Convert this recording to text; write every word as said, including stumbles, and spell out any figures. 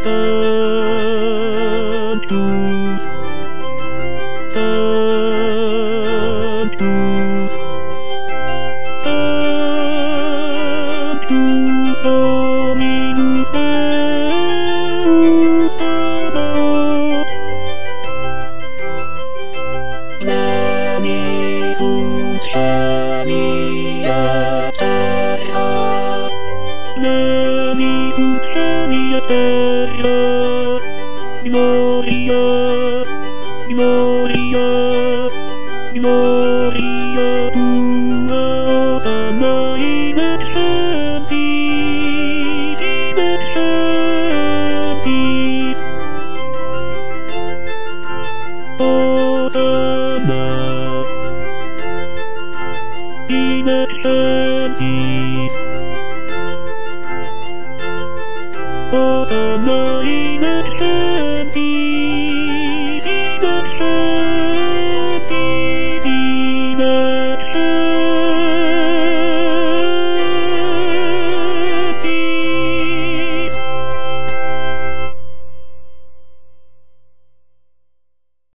Santos, Santos, Santos, Dominus Deus Sabaoth. Lenitus Genia Terra, Lenitus Genia Terra, Gloria, Gloria, Gloria tua, Hosanna in excelsis, in excelsis. Hosanna in excelsis, Hosanna in excelsis.